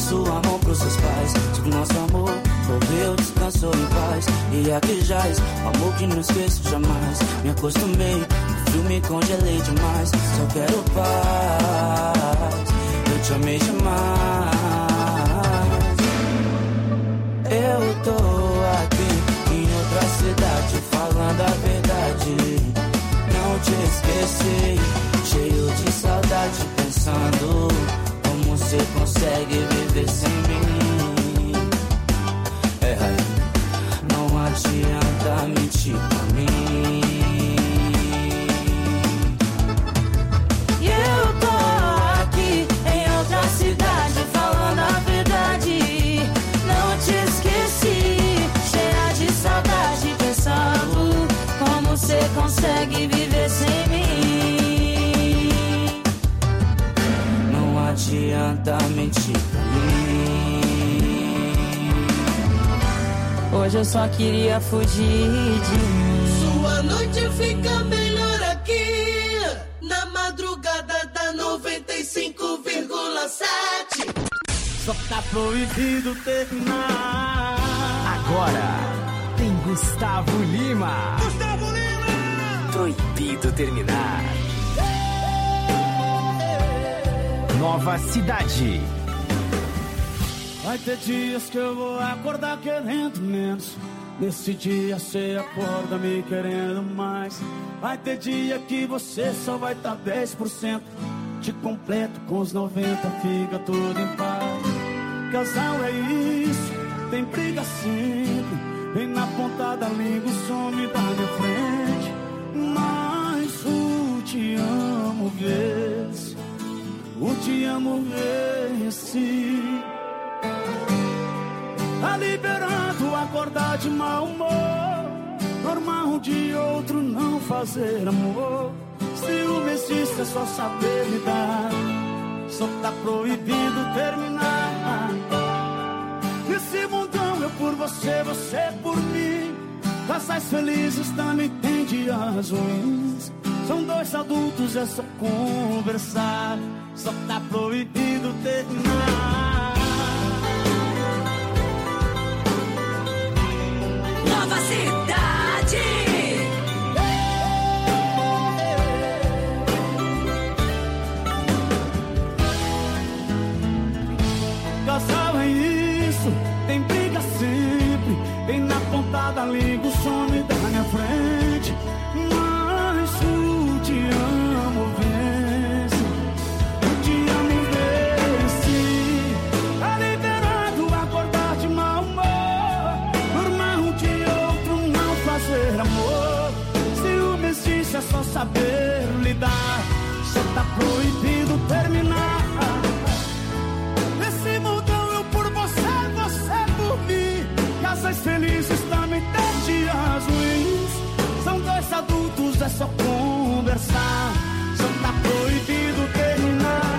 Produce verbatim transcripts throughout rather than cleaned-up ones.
sua mão pros seus pais. Se o nosso amor morreu, descansou em paz. E aqui jaz, o amor que não esqueço jamais. Me acostumei, o frio me congelei demais. Só quero paz, eu te amei demais. Eu tô aqui em outra cidade, falando a verdade. Não te esqueci, cheio de saudade, pensando como você consegue viver sem mim. É, não adianta mentir pra mim. E eu tô aqui em outra cidade, falando a verdade. Não te esqueci, cheia de saudade, pensando como você consegue viver sem mim. Não adianta mentir pra mim. Hoje eu só queria fugir de mim. Sua noite fica melhor aqui, na madrugada da noventa e cinco vírgula sete. Só tá proibido terminar. Agora tem Gustavo Lima. Gustavo Lima! Proibido terminar. Nova Cidade. Vai ter dias que eu vou acordar querendo menos. Nesse dia cê acorda me querendo mais. Vai ter dia que você só vai tá dez por cento. Te completo com os noventa, fica tudo em paz. Casal é isso, tem briga sempre. Vem na ponta da língua, some da minha frente. Mas o te amo vez, o te amo vez. Tá liberando acordar de mau humor. Normal um de outro não fazer amor. Ciúme existe, é só saber lidar. Só tá proibido terminar. Nesse mundão eu por você, você por mim. Casais felizes também tem dias ruins. São dois adultos, é só conversar. Só tá proibido terminar. Nova Cidade. Casal é isso, tem briga sempre. Tem na ponta da língua, some da minha frente. Mas o te amo vence, o te amo vence. Tá liberado acordar de mau humor. Normal um de outro não fazer amor. Ciúme existe, é só saber lidar. Só tá proibido terminar. Nesse mundão eu por você, você por mim. Casais felizes também tem dias ruins. São dois adultos, é só conversar. Só tá proibido terminar.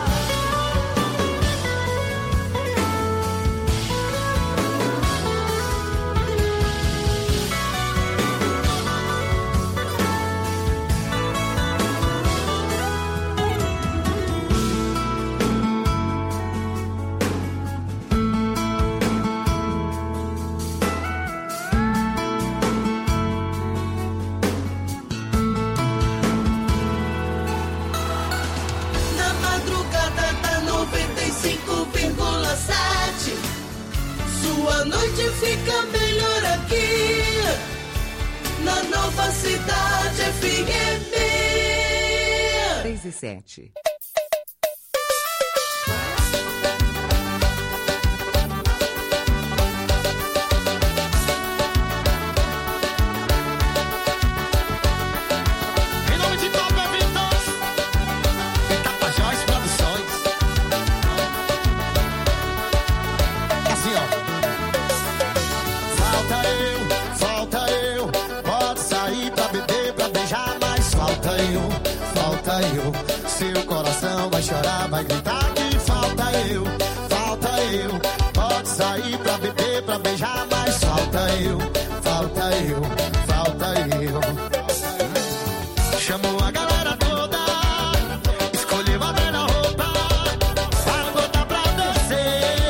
Sua noite fica melhor aqui, na Nova Cidade F M. três e sete. Seu coração vai chorar, vai gritar que falta eu, falta eu. Pode sair pra beber, pra beijar, mas falta eu, falta eu, falta eu. Chamou a galera toda, escolheu a melhor roupa, para botar pra descer.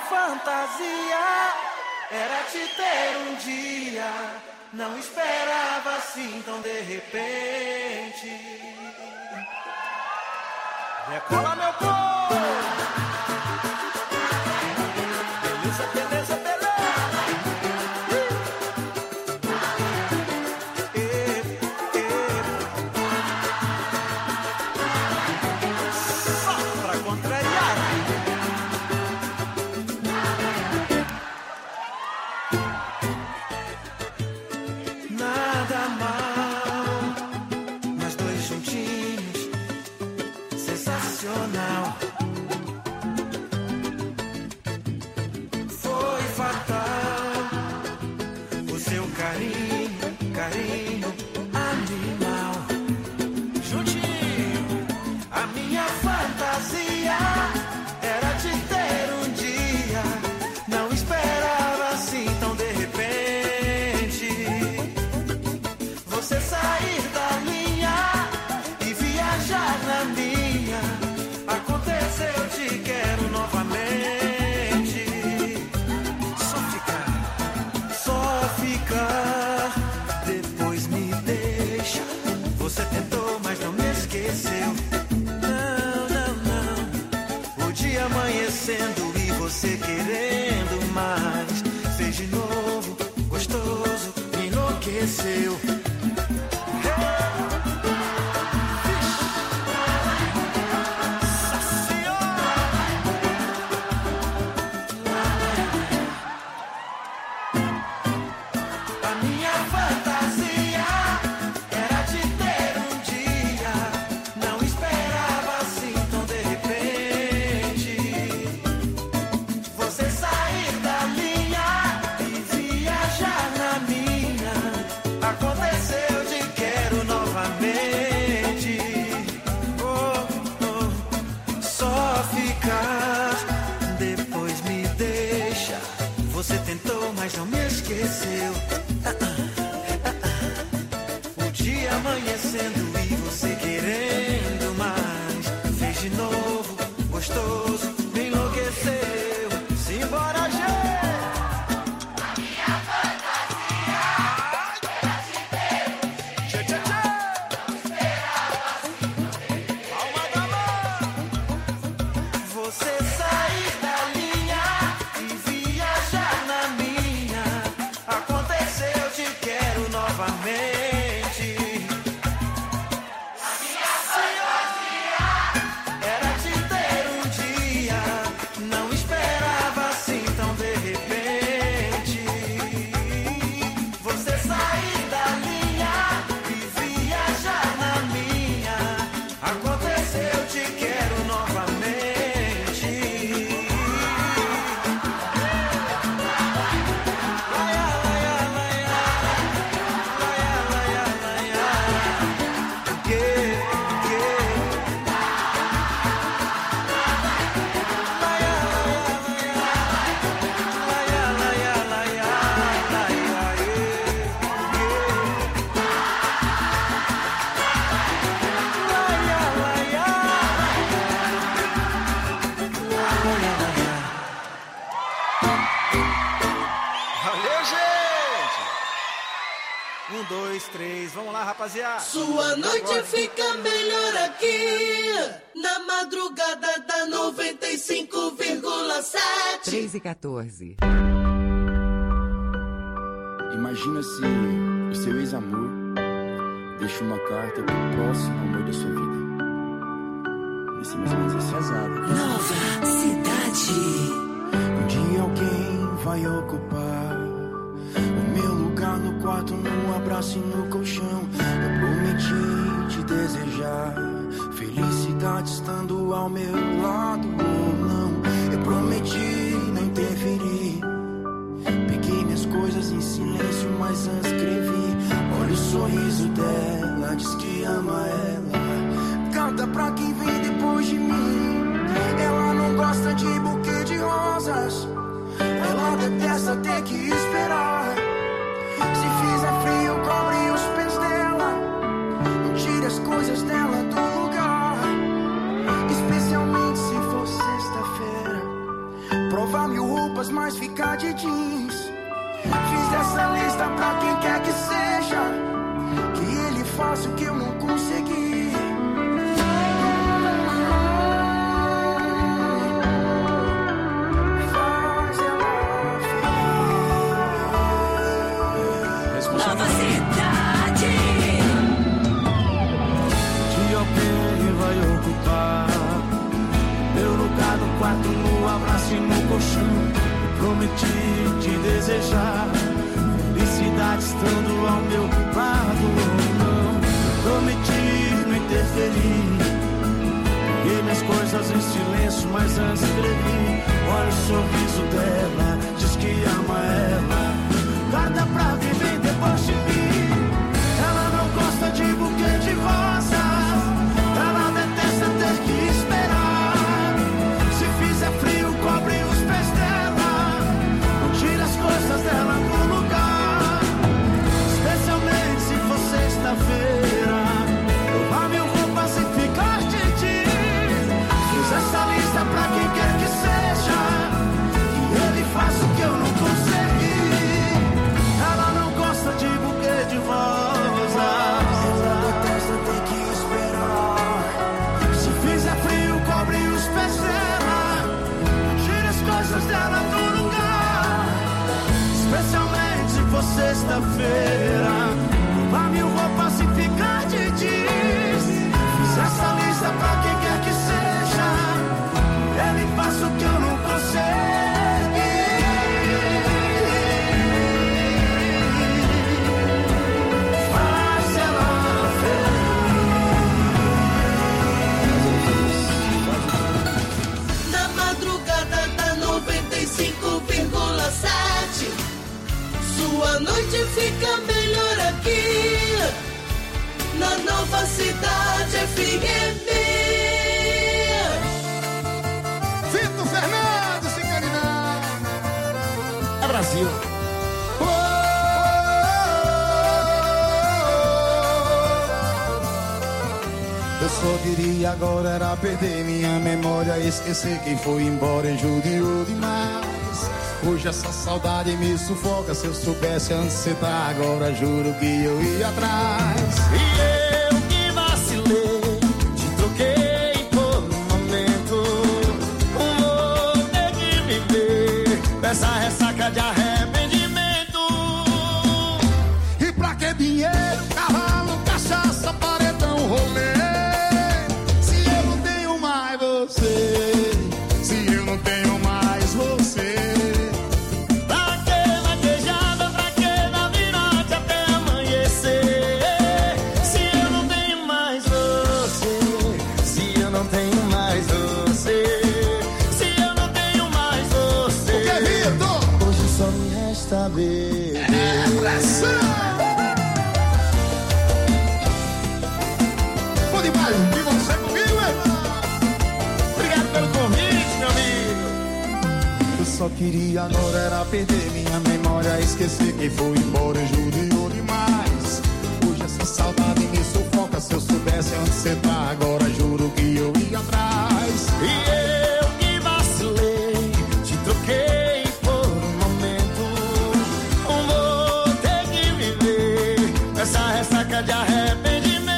fantasia era te ter um dia. Não esperava assim tão de repente. Decola, meu povo! Beleza, beleza, beleza! E você querendo mais, fez de novo, gostoso, me enlouqueceu. Sua noite fica melhor aqui, na madrugada da noventa e cinco vírgula sete. três e quatorze. Imagina se o seu ex-amor deixa uma carta pro próximo amor da sua vida. Esse mais ou menos assim. Pesado. Nova Cidade. Um dia alguém vai ocupar o meu lugar no quarto, no abraço e no colchão. Eu prometi te desejar felicidade estando ao meu lado ou não. Eu prometi não interferir. Peguei minhas coisas em silêncio, mas antes escrevi. Olha o sorriso dela, diz que ama ela. Canta pra quem vem depois de mim. Ela não gosta de buquê de rosas. Ela detesta ter que esperar. Se fizer frio, cobre os pés dela. Não tire as coisas dela do lugar. Especialmente se for sexta-feira. Prova mil Fiz essa lista pra quem quer que seja, que ele faça o que eu não consegui. Faz ela feliz. Nova cidade. De alguém vai ocupar meu lugar no quarto, no abraço e no colchão. Prometi te desejar felicidade estando ao meu lado. Não, prometi não interferir. Peguei minhas coisas em silêncio, mas antes escrevi. Olha o sorriso dela, diz que ama ela. Guarda pra viver depois de mim. Ela não gosta de buquê de rosas. Ela detesta ter que esperar. Se fizer frio, cobre os pés dela. Tira as coisas dela do lugar. Especialmente se for sexta-feira. Levar mil roupas e ficar de ti. Fiz essa lista pra quem quer que seja, que ele faça o que eu não consegui. Ela não gosta de buquê de rosas. Ela detesta ter que esperar. Se fizer frio, cobre os pés dela. Tira as coisas dela do lugar. Especialmente se for sexta-feira. Levar mil roupas e ficar de dias. Fiz essa lista pra quem quer que seja, ele faça o que eu não consegui. Faz ela feliz. Na madrugada da noventa e cinco vírgula sete, sua noite fica melhor aqui, na Nova Cidade F M. Fito Fernandes, se carinar. É Brasil. Eu só queria agora era perder minha memória, esquecer quem foi embora e judiou demais. Hoje essa saudade me sufoca, se eu soubesse antes você tá agora, juro que eu ia atrás. E eu que vacilei, te troquei por um momento. Vou ter que viver essa ressaca de arrependimento. E pra que dinheiro, cavalo, cachaça, paredão, rolê? Se eu não tenho mais você, se eu não tenho mais você. Pra que vaquejada, pra que na virada até amanhecer? Se eu não tenho mais você, se eu não tenho mais você, se eu não tenho mais você. O que é, Vitor? Hoje só me resta ver. É pressão! Bom demais, e você comigo, irmão? Obrigado pelo convite, meu amigo. Eu só queria agora era perder minha memória, esquecer quem foi embora e judiou demais. Hoje essa saudade me sufoca, se eu soubesse onde você tá agora, juro que eu ia atrás. E eu que vacilei, te troquei por um momento. Vou ter que viver essa ressaca de arrependimento.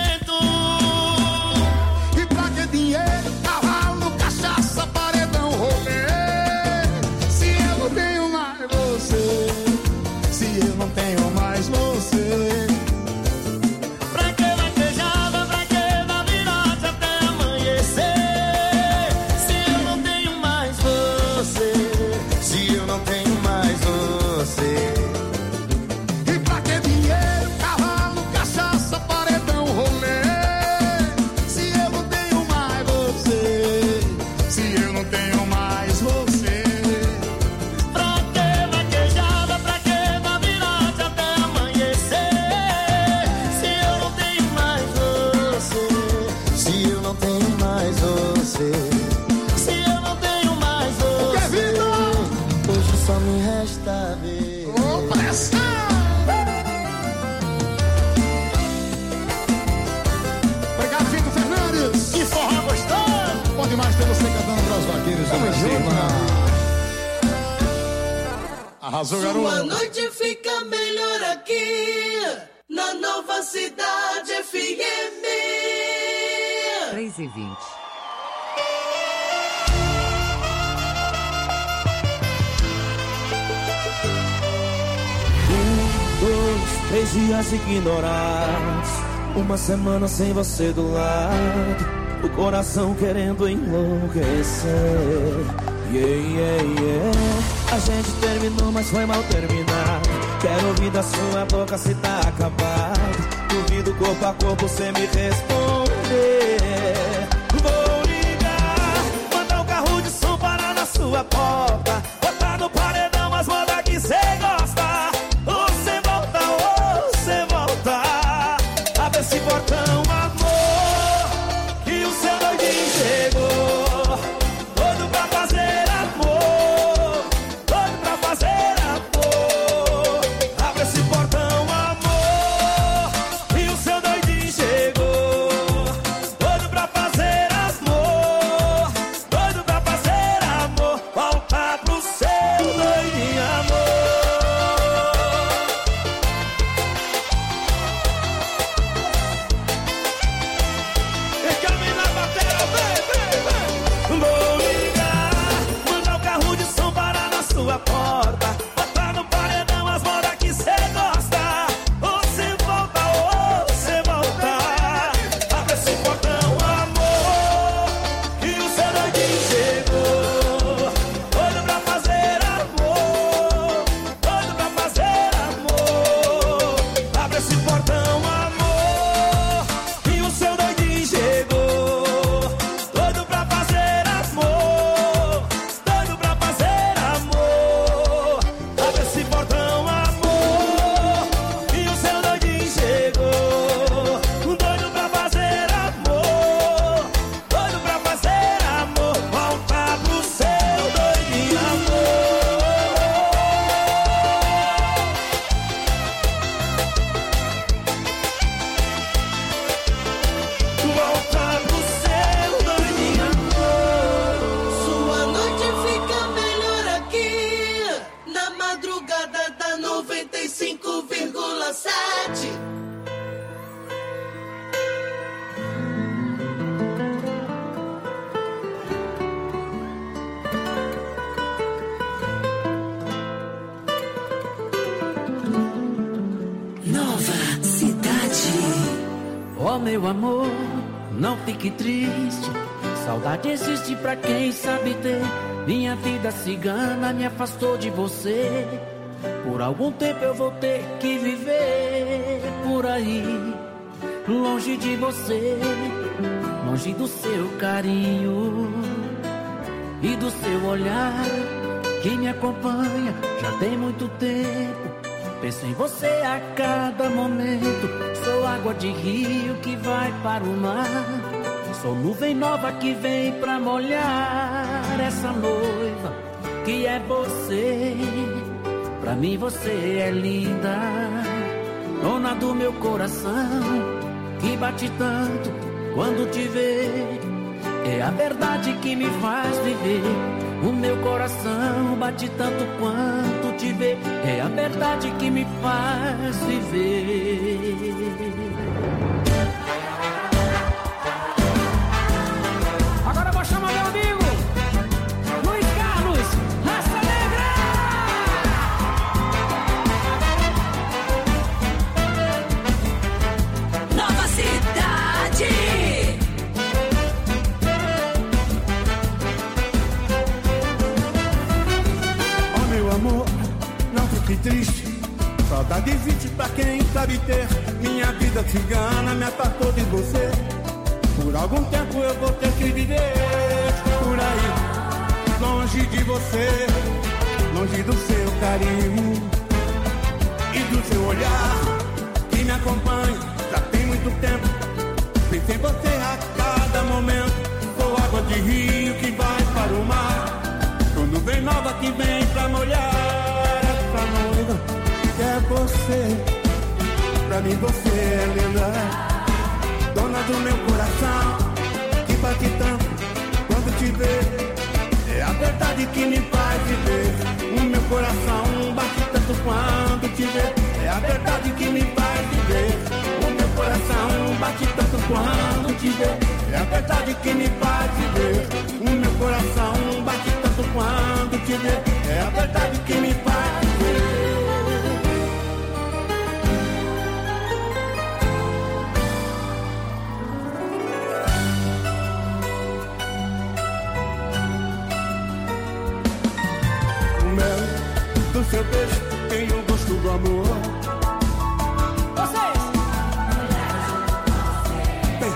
E pra que dinheiro, cavalo, cachaça, paredão, rolê? Se eu não tenho mais você, se eu não tenho mais você. Pra que vaquejada, pra que na virada até amanhecer? Se eu não tenho mais você, se eu não tenho mais você. E pra que dinheiro, cavalo, cachaça, paredão, rolê? Se eu não tenho mais você, se eu não tenho mais você. Pra que vaquejada, pra que na virada até amanhecer? Se eu não tenho mais você, se eu não tenho mais você, se eu não tenho mais que é, você. Vitor? Hoje só me resta ver. Ô, pressão! Obrigado, Vitor Fernandes. Que forró gostoso! Bom demais ter você cantando para os vaqueiros do Brasil. Arrasou, Sua garoto. noite fica melhor aqui, na Nova Cidade F M. três e vinte. Um, dois, três dias ignorados, uma semana sem você do lado, o coração querendo enlouquecer. Yeah, yeah, yeah. A gente terminou, mas foi mal terminado. Quero ouvir da sua boca se tá acabado. Duvido corpo a corpo cê me responder. Vou ligar, mandar um carro de som parar na sua porta, botar no paredão as modas que cê gosta. Ou cê volta, ou cê volta. Abre esse portão, amor, que o seu doidinho chegou. Doido pra fazer amor, doido pra fazer amor. Abre esse portão, amor, que o seu doidinho chegou. Doido pra fazer amor, doido pra fazer amor. Volta pro seu doidinho, amor. Vem cá, vem na bateria, vem, vem, vem. Vou ligar, mandar o carro de som parar na sua porta, botar no paredão as modas que cê gosta. Ou cê volta, ou cê volta. Abre esse portão, amor, que o seu doidinho chegou. Doido pra fazer amor, doido pra fazer amor. Abre esse portão, amor, que o seu doidinho chegou. Doido pra fazer amor, doido pra fazer amor. Abre esse portão, amor, que o seu doidinho chegou. Doido pra fazer amor, doido pra fazer amor. Volta pro seu doidinho, amor. Volta pro seu doidinho, amor. Sua noite fica melhor aqui, na madrugada da noventa e cinco vírgula sete. Nova Cidade. Oh, meu amor, não fique triste. Saudade existe pra quem sabe ter. Minha vida cigana me afastou de você. Por algum tempo eu vou ter que viver por aí, longe de você, longe do seu carinho e do seu olhar que me acompanha já tem muito tempo. Penso em você a cada momento. Sou água de rio que vai para o mar. Sou nuvem nova que vem pra molhar essa noiva que é você. Pra mim você é linda, dona do meu coração, que bate tanto quando te vê. É a verdade que me faz viver. O meu coração bate tanto quanto te vê. É a verdade que me faz viver. Agora eu vou chamar meu amigo Luiz Carlos, Raça Negra. Nova Cidade. Oh, meu amor, não fique triste. Saudade existe pra quem sabe ter. Minha vida cigana me apartou de você. Por algum tempo eu vou ter que viver por aí, longe de você, longe do seu carinho e do seu olhar que me acompanha já tem muito tempo. Penso em você a cada momento. Sou água de rio que vai para o mar. Sou nuvem nova que vem pra molhar essa noiva que é você. Pra mim você é linda, dona do meu coração, que bate tanto quando te vê. É a verdade que me faz viver. O meu coração bate tanto quando te vê. É a verdade que me faz viver. O meu coração bate tanto quando te vê. É a verdade que me faz viver. O meu coração bate tanto quando te vê. É a verdade que me faz viver. Do seu beijo tem o gosto do amor. Vocês! Bem.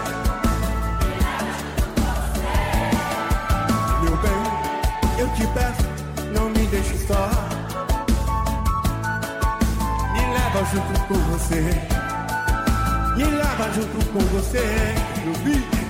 Meu bem, eu te peço, não me deixe só. Me leva junto com você. Me leva junto com você. No beat.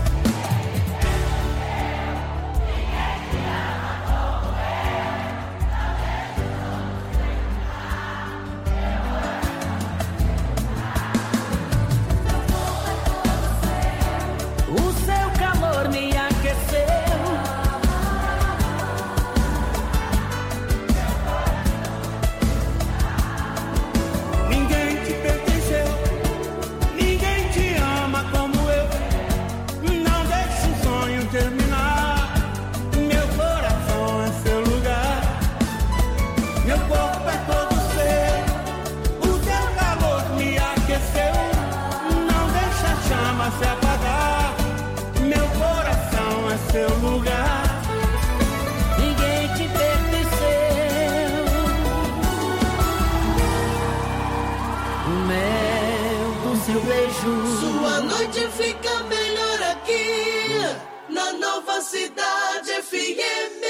Sua noite fica melhor aqui na Nova Cidade F M.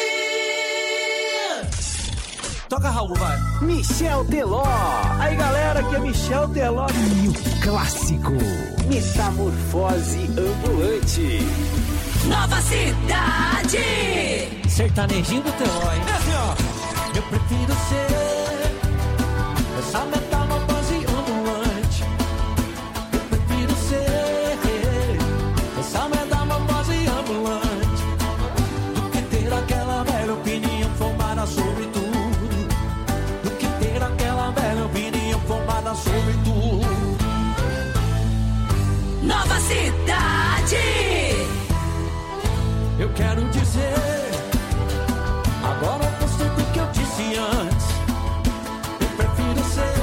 Toca, Raul, vai. Michel Teló. Aí, galera, aqui é Michel Teló. E o clássico Metamorfose Ambulante. Nova Cidade. Sertanejinho do Teló, hein? É assim, ó. Eu prefiro ser essa metamorfose ambulante. Eu prefiro ser essa metamorfose ambulante do que ter aquela velha opinião formada sobre tudo. Do que ter aquela velha opinião formada sobre tudo. Nova Cidade. Eu quero dizer, agora eu posso do que eu disse antes. Eu prefiro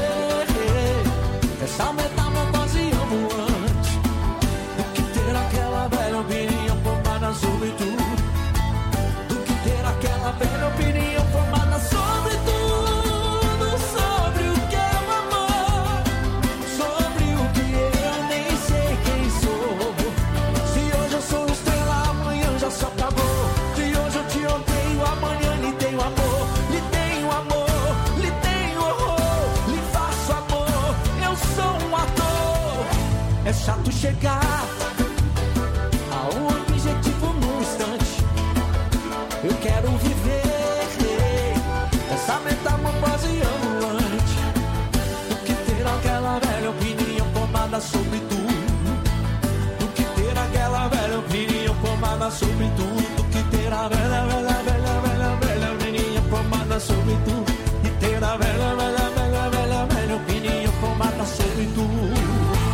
ser essa metamorfose ambulante do que ter aquela velha opinião formada sobre tudo. Do que ter aquela velha opinião formada sobre tudo. Sobre o que é o amor, sobre o que eu nem sei quem sou. Se hoje eu sou estrela, amanhã já só acabou. Se hoje eu te odeio, amanhã lhe tenho amor. Lhe tenho amor, lhe tenho horror, lhe faço amor. Eu sou um ator. É chato chegar a um objetivo num instante. Eu quero viver essa metamorfose ambulante do que ter aquela velha opinião formada sobre tudo. Do que ter aquela velha opinião formada sobre tudo. Do que ter a velha, velha, velha, velha, velha opinião formada sobre tudo. E ter a velha, velha, velha, velha, velha opinião formada sobre tudo.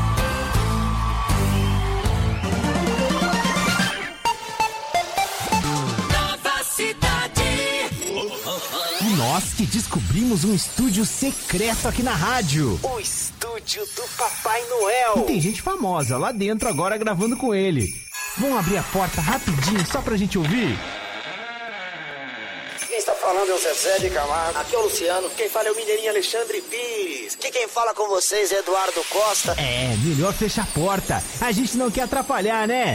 Nova Cidade. E nós que descobrimos um estúdio secreto aqui na rádio. O estúdio do Papai Noel. E tem gente famosa lá dentro agora gravando com ele. Vamos abrir a porta rapidinho só pra gente ouvir? Quem está falando é o Zezé de Camargo. Aqui é o Luciano. Quem fala é o Mineirinho Alexandre Pires. Aqui quem fala com vocês é Eduardo Costa. É, melhor fechar a porta. A gente não quer atrapalhar, né?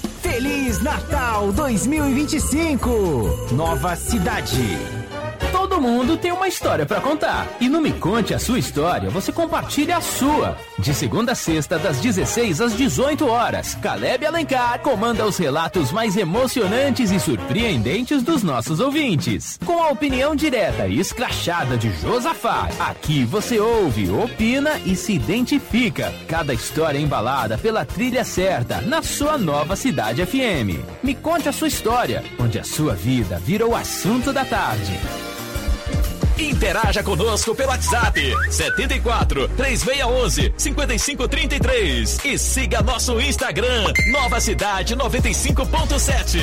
Feliz Natal dois mil e vinte e cinco. Nova Cidade. Todo Todo mundo tem uma história pra contar. E no Me Conte a Sua História, você compartilha a sua. De segunda a sexta, das dezesseis às dezoito horas, Caleb Alencar comanda os relatos mais emocionantes e surpreendentes dos nossos ouvintes. Com a opinião direta e escrachada de Josafá, aqui você ouve, opina e se identifica. Cada história embalada pela trilha certa, na sua nova Cidade F M. Me Conte a Sua História, onde a sua vida vira o assunto da tarde. Interaja conosco pelo WhatsApp setenta e quatro, três seis um um, cinco cinco três três e siga nosso Instagram Nova Cidade noventa e cinco ponto sete.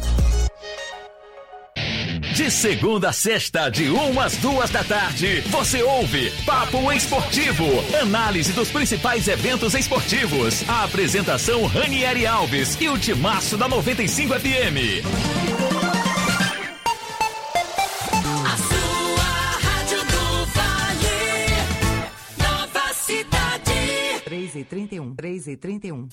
De segunda a sexta, de uma às duas da tarde, você ouve Papo Esportivo, análise dos principais eventos esportivos. A apresentação Ranieri Alves e o timaço da noventa e cinco F M. A sua rádio do Vale, Nova Cidade. três e trinta e um, três e trinta e um.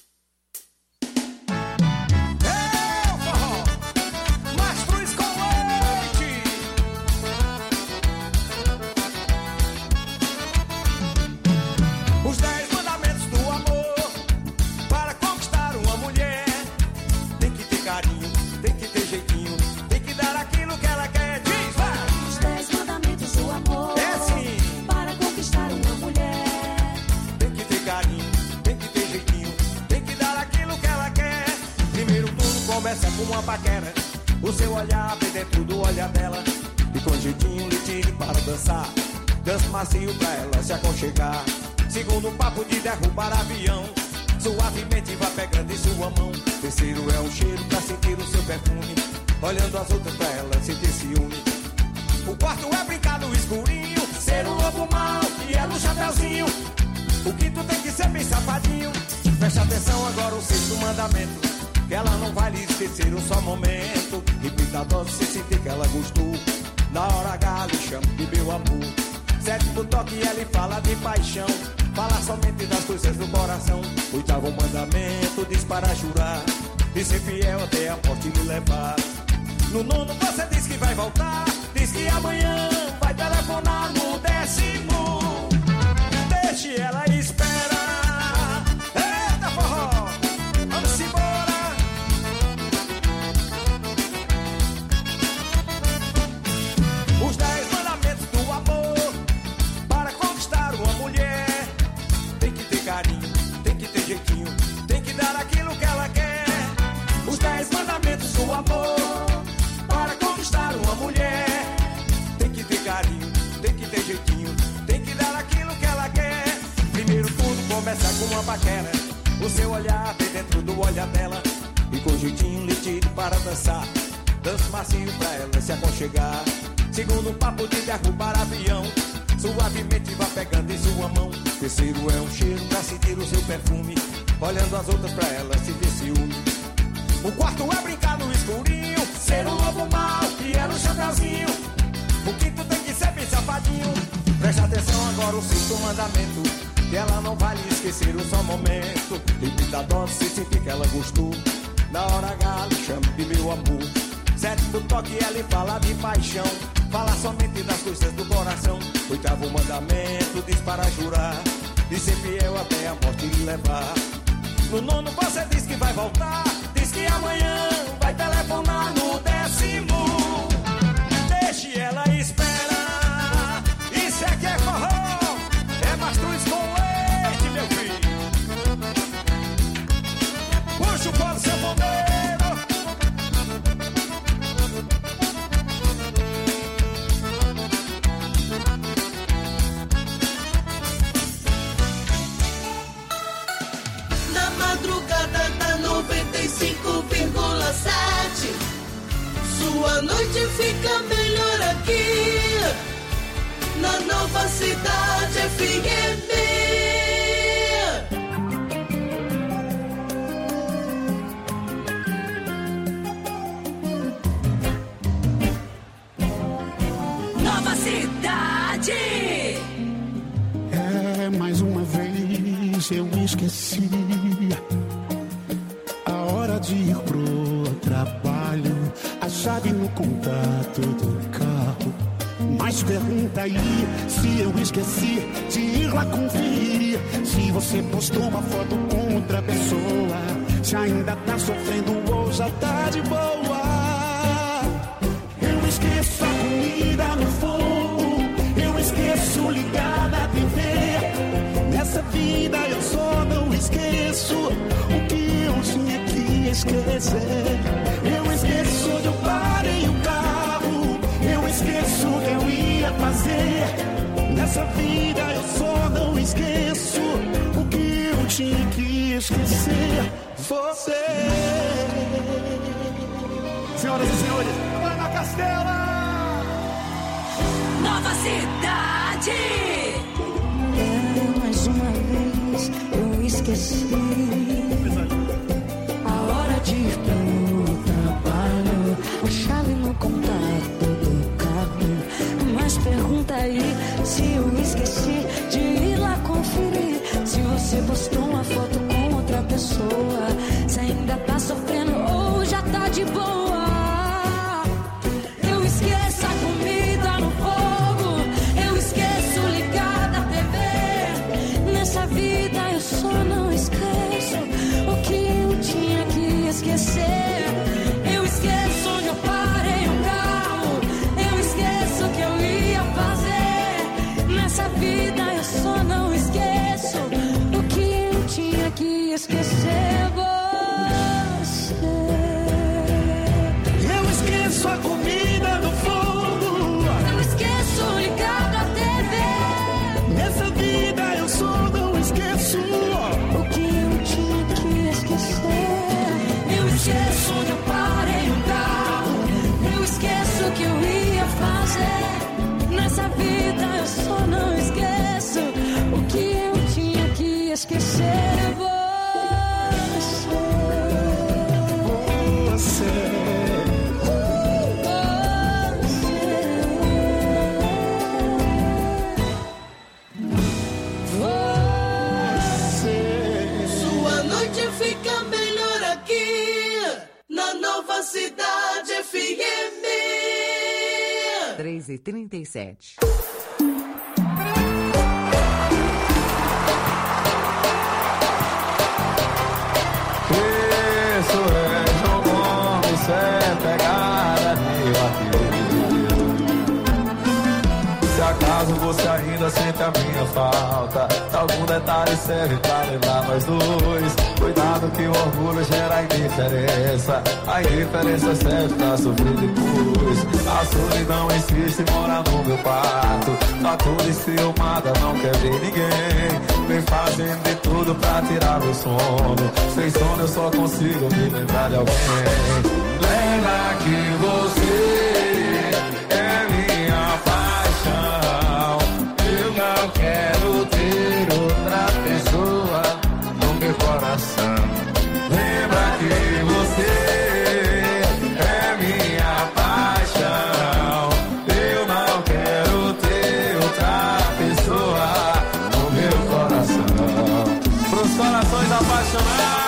Começa com uma paquera, o seu olhar vem dentro do olhar dela, e com jeitinho lhe tire para dançar, dança macio pra ela se aconchegar. Segundo papo de derrubar avião, suavemente vai pegando em sua mão. Terceiro é um cheiro pra sentir o seu perfume, olhando as outras pra ela sentir ciúme. O quarto é brincar no escurinho, ser um lobo mau e ela um chapeuzinho. O quinto tem que ser bem safadinho. Presta atenção agora o sexto mandamento, que ela não vai lhe esquecer um só momento. Repita a dose se sentir que ela gostou. Na hora H lhe chama de meu amor. Sétimo toque ela lhe fala de paixão, fala somente das coisas do coração. Oitavo mandamento diz para jurar e ser fiel até a morte lhe levar. No nono você diz que vai voltar, diz que amanhã vai telefonar. No décimo deixe ela esperar. Eita forró, vamos embora. Os dez mandamentos do amor para conquistar uma mulher. Tem que ter carinho, tem que ter jeitinho, tem que dar aquilo que ela quer. Os dez mandamentos do amor para conquistar uma mulher. Tem que ter carinho, tem que ter jeitinho, tem que dar aquilo que ela quer. Primeiro tudo começa com uma paquera, o seu olhar vem dentro do olhar dela, e com jeitinho lhe tire para dançar, dança macio pra ela se aconchegar. Segundo papo de derrubar avião, suavemente vai pegando em sua mão. Terceiro é um cheiro pra sentir o seu perfume, olhando as outras pra ela se ter ciúme. O quarto é brincar no escurinho, ser um lobo mau e ela um chapeuzinho. O quinto tem que ser bem safadinho. Presta atenção agora o sexto mandamento, que ela não vai lhe esquecer um só momento. Repita a dose se sentir que ela gostou. Na hora H lhe chama de meu amor. Sétimo toque ela lhe fala de paixão, fala somente das coisas do coração. Oitavo mandamento diz para jurar e ser fiel até a morte lhe levar. No nono você diz que vai voltar, diz que amanhã vai telefonar. No décimo deixe ela esperar. Isso é que é forró, é mastruz com leite, meu filho. Puxa o pó do seu bombeiro. Madrugada da noventa e cinco vírgula sete. Sua noite fica melhor aqui na Nova Cidade F M. Nova Cidade. É, mais uma vez eu esqueci a hora de ir pro trabalho, a chave no contato do carro. Mas pergunta aí se eu esqueci de ir lá conferir. Se você postou uma foto com outra pessoa, se ainda tá sofrendo ou já tá de boa. Eu esqueço a comida no fogo, eu esqueço ligar na T V. Nessa vida eu só não esqueço o que eu tinha que esquecer. Eu esqueço onde eu parei o carro, eu esqueço o que eu ia fazer. Nessa vida eu só não esqueço o que eu tinha que esquecer. Você. Senhoras e senhores, vai na Castela! Nova Cidade! É, mais uma vez eu esqueci a hora de ir pro trabalho, a chave no contato do carro. Mas pergunta aí se eu esqueci de ir lá conferir. Se você postou uma foto com outra pessoa, se ainda tá sofrendo ou já tá de boa. Eu esqueço a comida no fogo, eu esqueço ligar da T V. Nessa vida eu só não esqueço o que eu tinha que esquecer. Eu esqueço onde eu parei o carro, eu esqueço o que eu ia fazer. Nessa vida eu só não esqueço o que eu tinha que esquecer. Você. Eu esqueço a comida no fogo, eu esqueço ligar da T V. Nessa vida eu só não esqueço o que eu tinha que esquecer. Eu esqueço onde eu parei o carro, eu esqueço o que eu ia fazer. Nessa vida eu só não esqueço o que eu tinha que esquecer. Você. Sua noite fica melhor aqui na Nova Cidade F M. três e trinta e sete. Isso é jogo, isso é pegada de vaqueiro. Se acaso você ainda sente a minha falta, algum detalhe serve pra lembrar nós dois. Cuidado que o orgulho gera indiferença, a indiferença serve pra sofrer depois. A solidão insiste, mora no meu quarto, tá toda enciumada, não quer ver ninguém. Vem fazendo de tudo pra tirar meu sono, sem sono eu só consigo me lembrar de alguém. Lembra que você é minha paixão, eu não quero ter outra pessoa no meu coração. Lembra que você é minha paixão, eu não quero ter outra pessoa no meu coração. Pros corações apaixonados.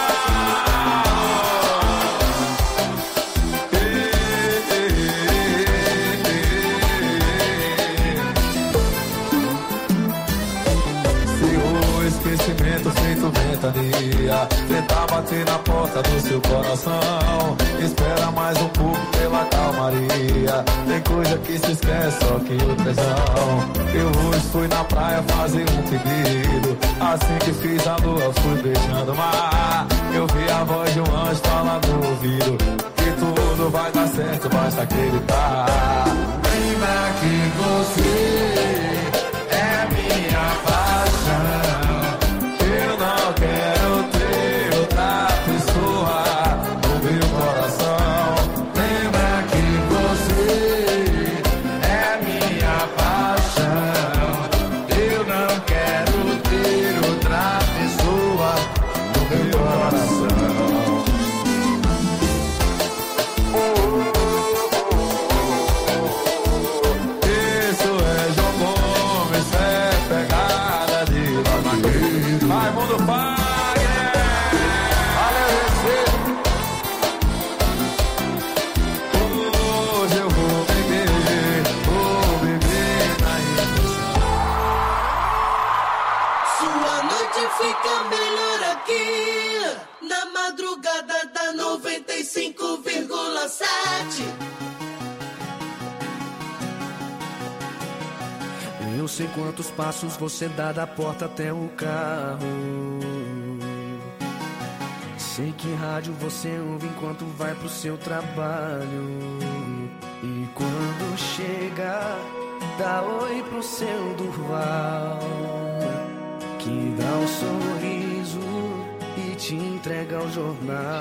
Esquecimento feito ventania, tentar bater na porta do seu coração. Espera mais um pouco pela calmaria, tem coisa que se esquece, só que outras não. Eu hoje fui na praia fazer um pedido, assim que fiz a lua fui beijando o mar. Eu vi a voz de um anjo falando no ouvido que tudo vai dar certo, basta acreditar. Lembra que você é minha paixão, eu não quero ter outra pessoa no meu coração. Lembra que você é minha paixão, eu não quero ter outra pessoa no meu coração. Isso é jogo. fica melhor aqui. Na madrugada da noventa e cinco vírgula sete. Eu sei quantos passos você dá da porta até o carro. Sei que rádio você ouve enquanto vai pro seu trabalho. E quando chega, dá oi pro seu Durval, que dá um sorriso e te entrega o jornal.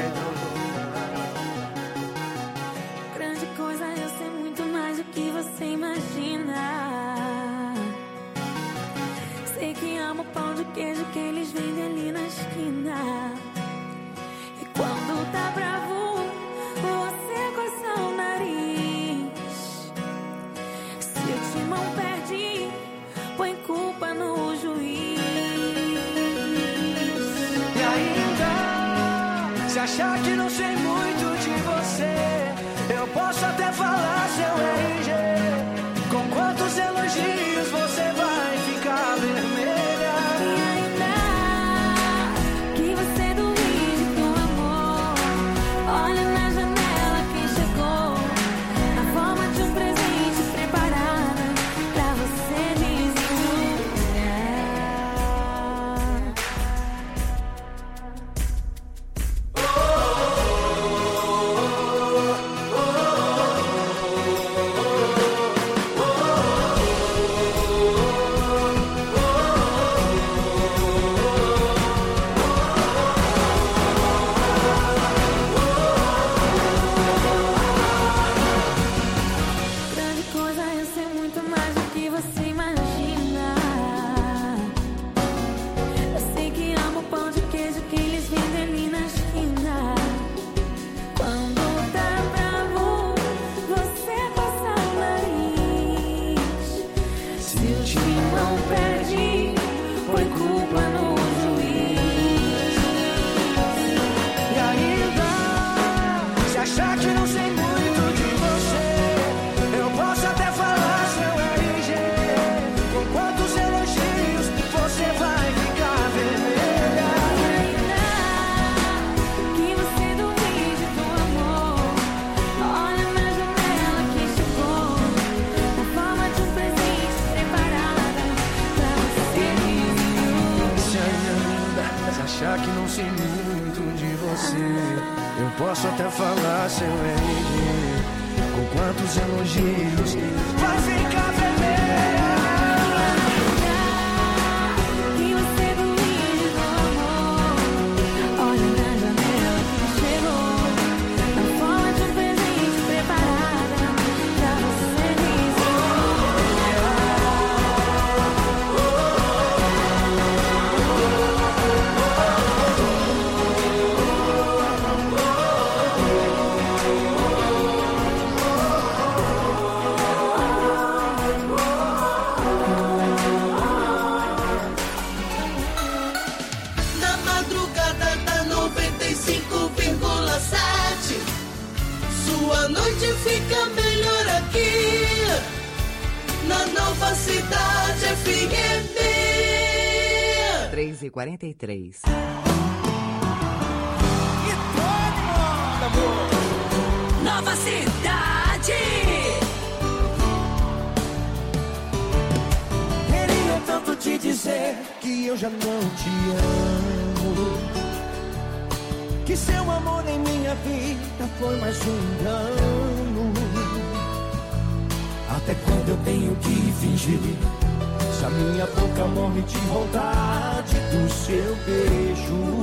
Grande coisa, eu sei muito mais do que você imagina. Sei que amo o pão de queijo que eles vendem ali na esquina. E quando tá bravo, você coça o nariz. Se o timão perde, põe culpa no juiz. E ainda, se achar que não sei muito de você, eu posso até falar seu R G. Com quantos elogios você vai ficar vermelha? E ainda, que você duvide do amor. Olha na janela quem chegou, na forma de um presente preparado pra você desenvolver. Grande coisa, eu sei muito mais do que você imagina. Eu sei que amo o pão de queijo que eles vendem ali na esquina. Quando tá bravo, você passa o nariz. Se o timão perde, põe culpa no juiz. E ainda, se achar que não sei muito de você, eu posso até falar seu R G. Com quantos elogios você vai ficar vermelha? Que você duvide do amor. Olha na janela quem chegou, na forma de um presente preparado pra você desenvolver. Se ainda, se achar que não sei muito de você, eu posso até falar seu R G. Com quantos elogios vai ficar vermelha? Que você duvide do amor. Olha na janela quem chegou, na forma de um presente preparado pra você Na madrugada da noventa e cinco vírgula sete. Sua noite fica melhor aqui. Na Nova Cidade F M. três e quarenta e três. Nova Cidade. Queria tanto te dizer que eu já não te amo, que seu amor em minha vida foi mais um engano. Até quando eu tenho que fingir, se a minha boca morre de vontade do seu beijo?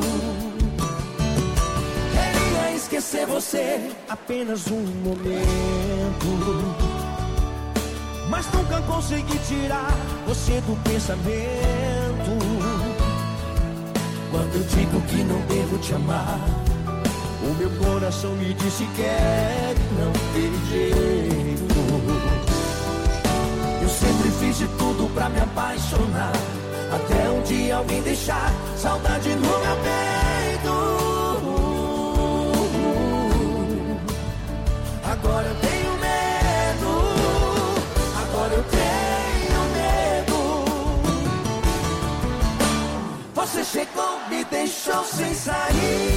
Queria esquecer você apenas um momento, mas nunca consegui tirar você do pensamento. Quando eu digo que não devo te amar, o meu coração me disse que é e não tem jeito. Eu sempre fiz de tudo pra me apaixonar, até um dia alguém deixar saudade no meu peito. Agora eu tenho medo, agora eu tenho medo. chegou, me deixou sem saída.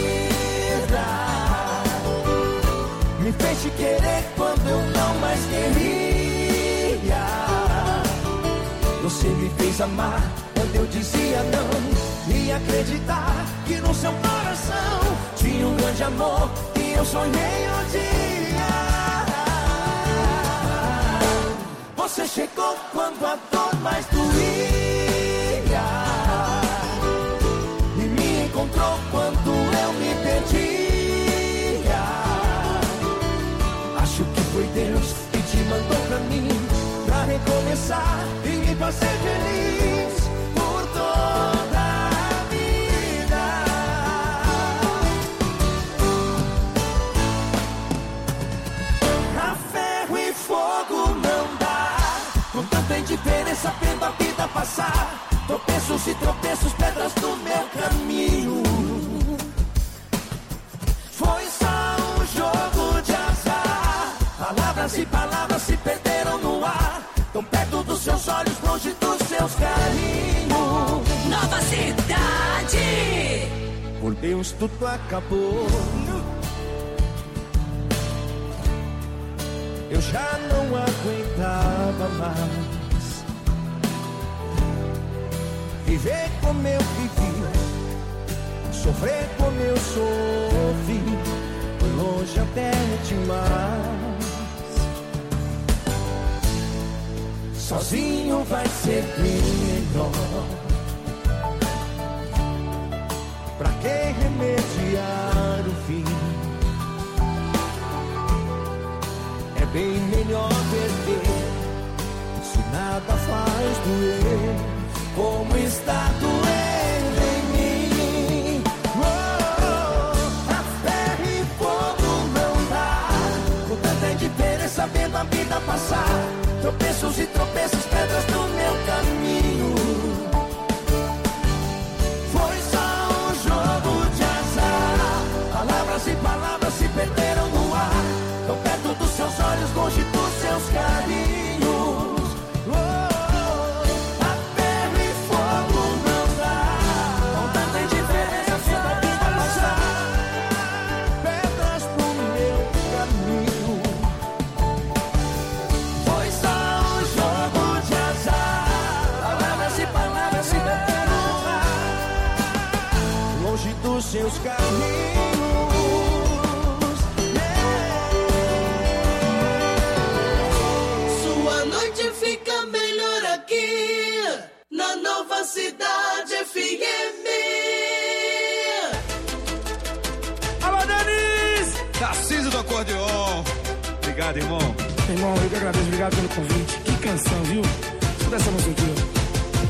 Me fez te querer quando eu não mais queria. Você me fez amar quando eu dizia não. E acreditar que no seu coração tinha um grande amor que eu sonhei um dia. Você chegou quando a dor mais doía. E me encontrou quando eu me perdia. Acho que foi Deus que te mandou pra mim, pra recomeçar e me fazer feliz por toda a vida. A ferro e fogo não dá, com tanta indiferença vendo a vida passar. Tropeços e tropeços, pedras do meu caminho. Foi só um jogo de azar. Palavras e palavras se perderam no ar. Tão perto dos seus olhos, longe dos seus carinhos. Nova Cidade. Por Deus, tudo acabou. Eu já não aguentava mais viver como eu vivi, sofrer como eu sofri. Foi longe até demais. Sozinho vai ser melhor. Pra que remediar o fim? É bem melhor perder, se nada faz doer como está doendo em mim. Oh, a ferro e fogo não dá, com tanta indiferença vendo a vida passar. Tropeços e tropeços, pedras do meu caminho. Foi só um jogo de azar. Palavras e palavras se perderam no ar. Tão perto dos seus olhos, longe dos seus carinhos. Seus caminhos, yeah. Sua noite fica melhor aqui na Nova Cidade F M. Alô, Denise! Tarcísio do acordeon. Obrigado, irmão. Irmão, eu que agradeço, obrigado pelo convite. Que canção, viu? Escuta essa música aqui.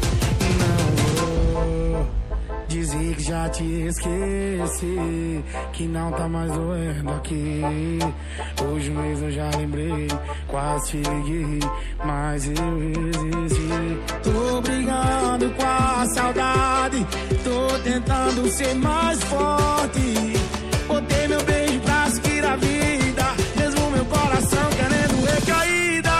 Não vou dizer que já te esqueci, que não tá mais doendo aqui. Hoje mesmo eu já lembrei, quase te liguei, mas eu resisti. Tô brigando com a saudade, tô tentando ser mais forte. Botei meu beijo pra seguir a vida, mesmo meu coração querendo recaída.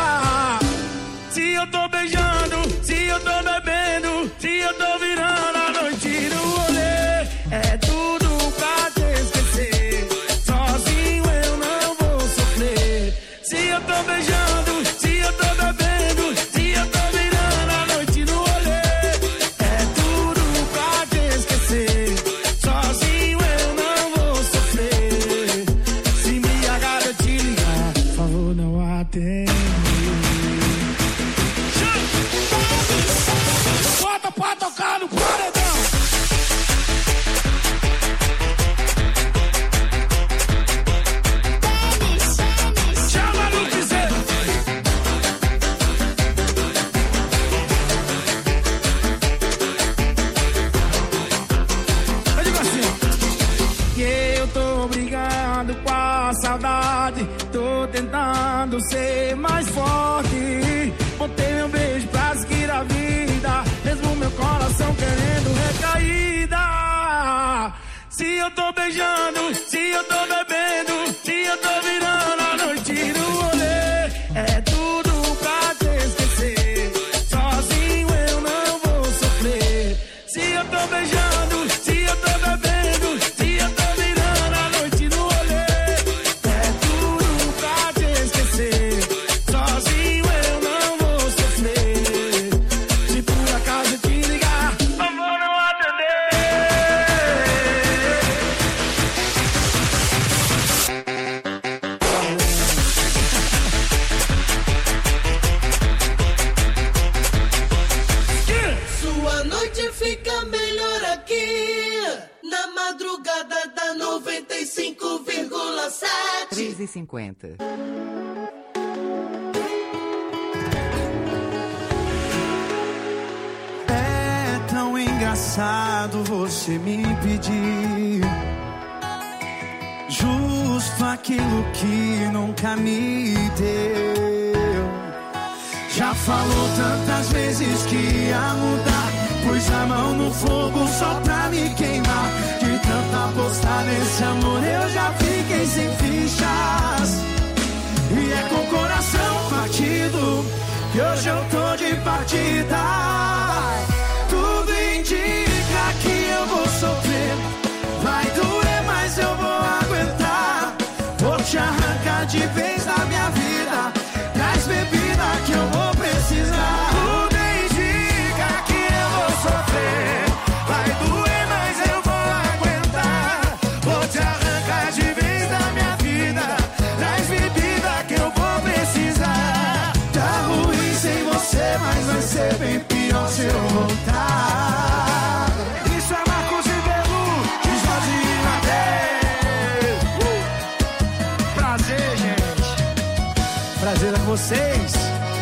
Se eu tô beijando, se eu tô bebendo, se eu tô virando a noite no rolê, é tudo pra te esquecer. Sozinho eu não vou sofrer. Se eu tô beijando, se eu tô bebendo, se eu tô virando a noite no rolê, é tudo pra te esquecer. Sozinho eu não vou sofrer. Se me agarra eu te ligar, por favor não atende. Bota pra tocar no paredão. Chama no piseiro. Eu digo assim, que eu tô brigando com a saudade, tô tentando ser mais forte. Botei meu beijo pra seguir a vida, mesmo meu coração querendo recaída. Se eu tô beijando, se eu tô bebendo, se eu tô virando a noite no rolê, é tudo pra te esquecer. Sozinho eu não vou sofrer. Se eu tô beijando, Sua noite fica melhor aqui, na madrugada da noventa e cinco vírgula sete. três e cinquenta. É tão engraçado você me pedir justo aquilo que nunca me deu. Já falou tantas vezes que ia mudar, pus a mão no fogo só pra me queimar. De tanto apostar nesse amor eu já fiquei sem fichas. E é com o coração partido que hoje eu tô de partida. Tudo indica que eu vou sofrer, vai doer, mas eu vou aguentar. Vou te arrancar de vez da minha vida, traz bebida que eu vou precisar. Tudo indica que eu vou sofrer, vai doer, mas eu vou aguentar. Vou te arrancar de vez da minha vida, traz bebida que eu vou precisar. Tá ruim sem você, mas vai ser bem pior se eu voltar. Isso é Marcos e Belu, de Jorge Nadé. uh! Prazer, gente. Prazer com vocês.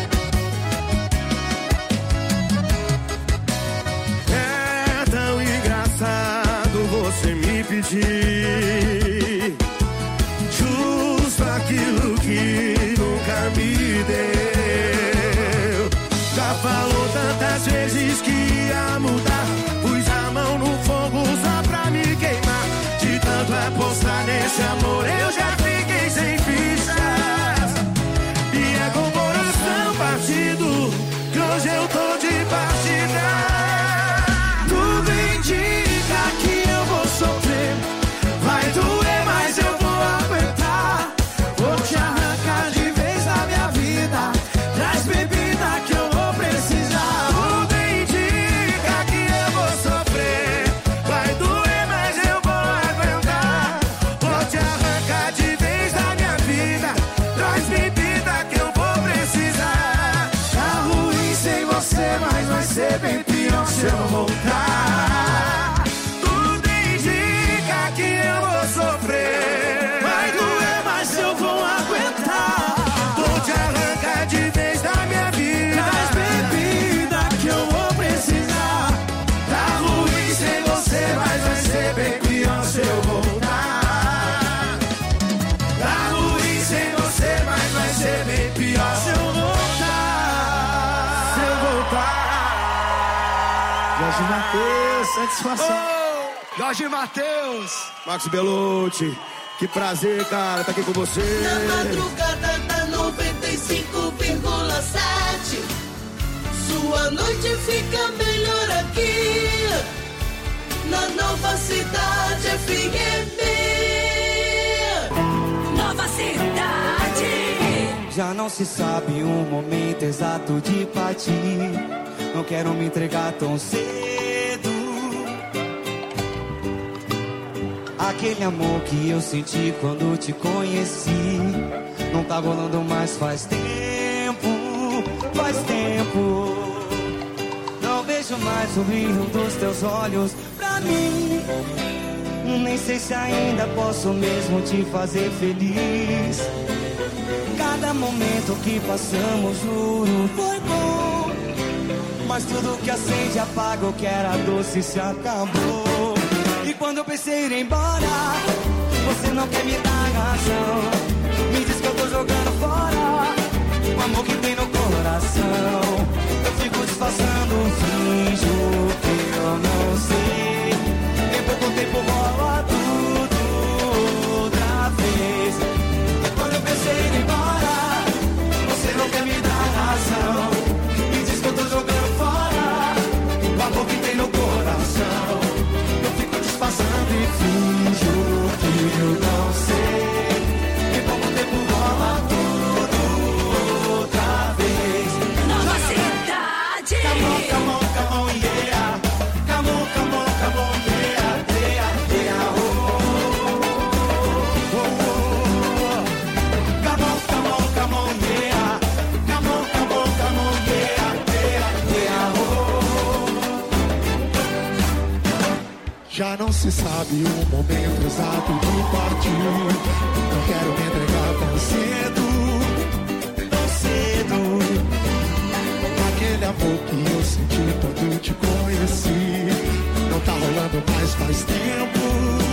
É tão engraçado você me pedir justo aquilo que nunca me deu. Já falou tantas vezes que ia mudar, pus a mão no fogo só pra me queimar. De tanto apostar nesse amor eu já fiquei sem fichas. E é com o coração partido que hoje eu tô de partida. Tudo indica que eu vou sofrer, vai doer, mas eu vou aguentar. Vou te arrancar de vez da minha vida, traz bebida que eu vou precisar. Tudo indica que eu vou sofrer, vai doer, mas eu vou aguentar. Vou te arrancar de vez da minha vida, traz bebida que eu vou precisar. Tá ruim sem você, mas vai ser bem pior se eu voltar. Tudo indica que eu vou sofrer, vai doer, mas eu vou aguentar. Vou te arrancar de vez da minha vida, traz bebida que eu vou precisar. Tá ruim sem você, mas vai ser bem pior se eu voltar. Tá ruim sem você, mas vai ser bem pior se eu voltar. Se eu voltar. Jorge Mateus, satisfação. Oh, Jorge Mateus. Marcos Belucci, que prazer, cara, tá aqui com você. Na madrugada da noventa e cinco vírgula sete, sua noite fica melhor aqui, na nova cidade F M. Nova cidade. Já não se sabe o momento exato de partir, não quero me entregar tão cedo. Aquele amor que eu senti quando te conheci não tá rolando mais faz tempo, faz tempo. Não vejo mais o brilho dos teus olhos pra mim. Nem sei se ainda posso mesmo te fazer feliz. Cada momento que passamos, juro, foi bom, mas tudo que acende e apaga o que era doce se acabou. E quando eu pensei em ir embora, você não quer me dar razão. Me diz que eu tô jogando fora o amor que tem no coração. Eu fico disfarçando, finjo que eu não sei. Em pouco tempo rola tudo outra vez. E quando eu pensei em ir embora, você não quer me dar razão. Me diz que eu tô jogando fora o amor que tem no coração. Passando e finjo que eu não sei. Em pouco tempo rola tudo outra vez. Nova cidade. Já não se sabe o momento exato de partir. Não quero me entregar tão cedo, tão cedo. Aquele amor que eu senti quando te conheci não tá rolando mais faz tempo.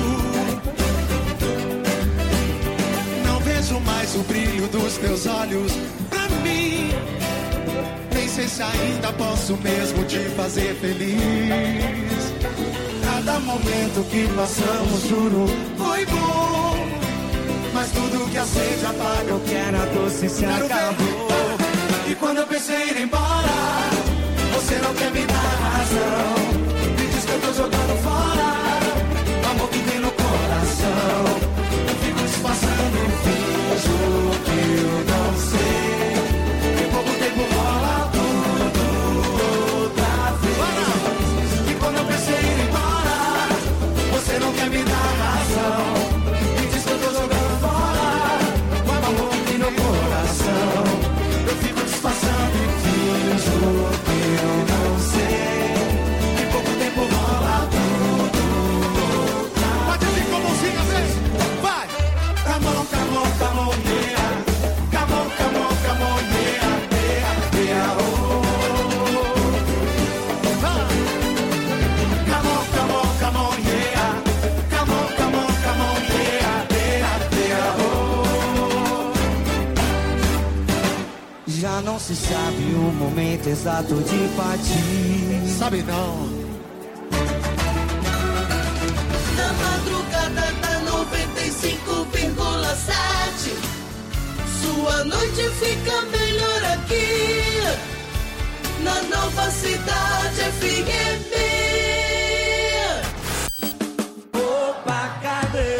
Não vejo mais o brilho dos teus olhos pra mim. Nem sei se ainda posso mesmo te fazer feliz. Cada momento que passamos, juro, foi bom. Mas tudo que acende apaga, eu quero a doce se acabou. E quando eu pensei em ir embora, você não quer me dar razão. Me diz que eu tô jogando fora o amor que tem no coração. Eu fico disfarçando e finjo que eu não sei. Em pouco tempo rola tudo outra vez. E quando eu pensei em ir embora, você não quer me dar razão. Me diz que eu tô jogando fora o amor que tem no coração. Eu fico disfarçando e finjo que eu não sei. Em pouco tempo rola tudo outra vez. Pode vir com a mãozinha, vem. Vai! Come on, come on, come on, yeah. Come on, come on, come on, yeah. Yeah, yeah, oh. Ah. Come on, come on, come on, yeah. Come on, come on, come on, yeah. Yeah, yeah, oh. Já não se sabe o momento exato de partir. Sabe não. Na madrugada da noventa e cinco vírgula sete, sua noite fica melhor aqui. Na nova cidade F M. Opa, cadê?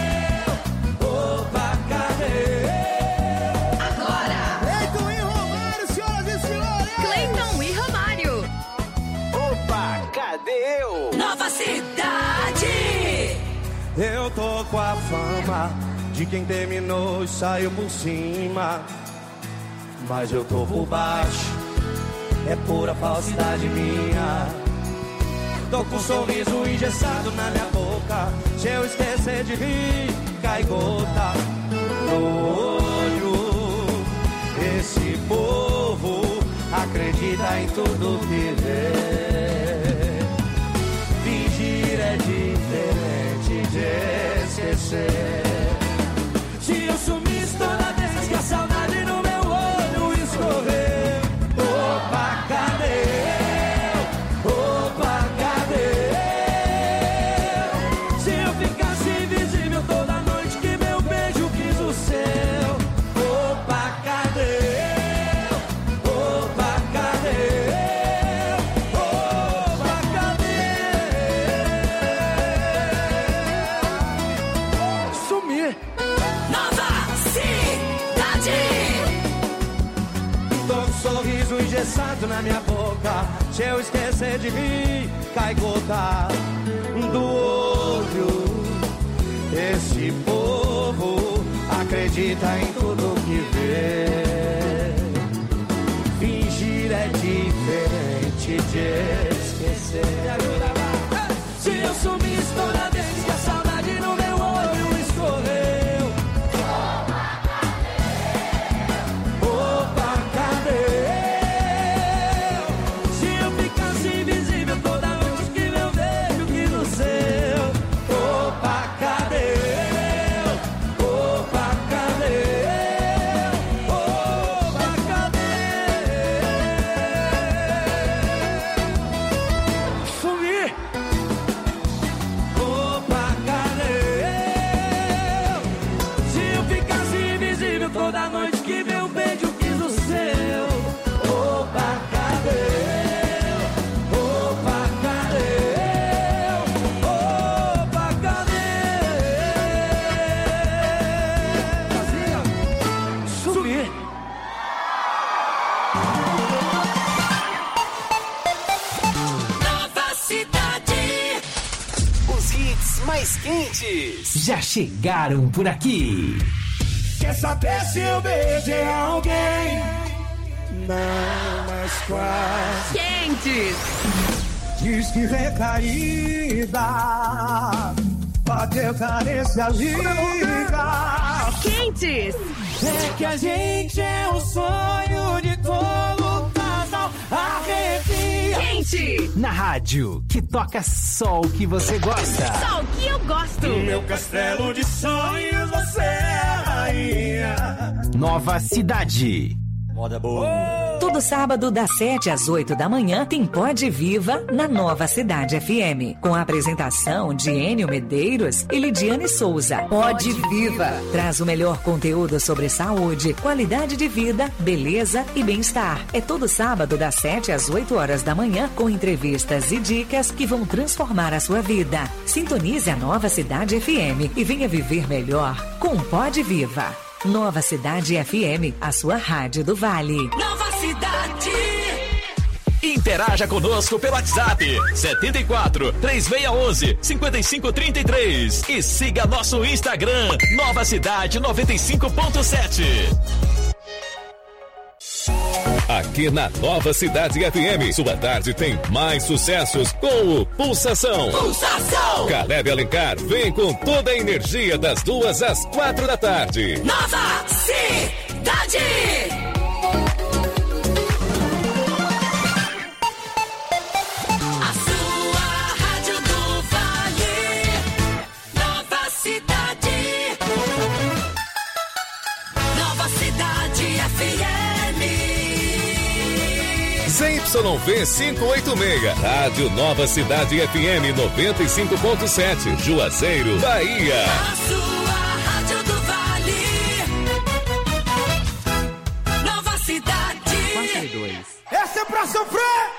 Opa, cadê? Agora! Cleiton e Romário, senhoras e senhores! Cleiton e Romário. Opa, cadê eu? Nova cidade. Eu tô com a fama de quem terminou e saiu por cima. Mas eu tô por baixo, é pura falsidade minha. Tô com um sorriso engessado na minha boca. Se eu esquecer de rir, cai gota no olho. Esse povo acredita em tudo que vê. Fingir é diferente de esquecer. Se eu sumisse toda vez que a saudade no meu olho escorrer. Opa, cadê? Opa, cadê? Se eu ficasse invisível toda noite que meu beijo quis o seu. Opa, cadê? Opa, cadê? Opa, cadê? Sumir. Nova cidade. Tô com um sorriso engessado na minha boca. Se eu esquecer de rir, cai gota do olho. Esse povo acredita em tudo que vê. Fingir é diferente de esquecer. Me ajuda lá. Se eu sumisse toda vez que a saudade no meu olho escorreu. Opa, cadê? Se eu ficasse invisível toda noite que meu beijo quis o seu. Opa, cadê? Opa, cadê? Opa, cadê? Sumir. Opa, cadê? Se eu ficasse invisível toda noite que meu beijo quis o seu. Opa, cadê? Opa, cadê? Opa, cadê? Sumir. Nova cidade. Os hits mais quentes já chegaram por aqui. Quer saber se eu beijei alguém? Não, mas quase. Quentes. Diz que vem caída, bateu carência, liga. Quentes. É que a gente é o sonho de todo casal. Arrepia. Quente. Na rádio, que toca só o que você gosta. Só o que eu gosto. No meu castelo de sonhos você é a rainha. Nova Cidade. Moda boa. Todo sábado, das sete às oito da manhã, tem Pode Viva na Nova Cidade F M. Com a apresentação de Enio Medeiros e Lidiane Souza. Pode Viva traz o melhor conteúdo sobre saúde, qualidade de vida, beleza e bem-estar. É todo sábado, das sete às oito horas da manhã, com entrevistas e dicas que vão transformar a sua vida. Sintonize a Nova Cidade F M e venha viver melhor com Pode Viva. Nova Cidade F M, a sua rádio do Vale. Nova Cidade. Interaja conosco pelo WhatsApp setenta e quatro, três seis um um, cinco cinco três três e siga nosso Instagram Nova Cidade noventa e cinco ponto sete. Aqui na Nova Cidade F M, sua tarde tem mais sucessos com o Pulsação. Pulsação. Caleb Alencar vem com toda a energia das duas às quatro da tarde. Nova Cidade. A sua rádio do Vale. Nova Cidade. Nova Cidade F M. Z Y V quinhentos e oitenta e seis, Rádio Nova Cidade F M noventa e cinco ponto sete, Juazeiro, Bahia. A sua rádio do Vale. Nova Cidade. Essa é pra sofrer!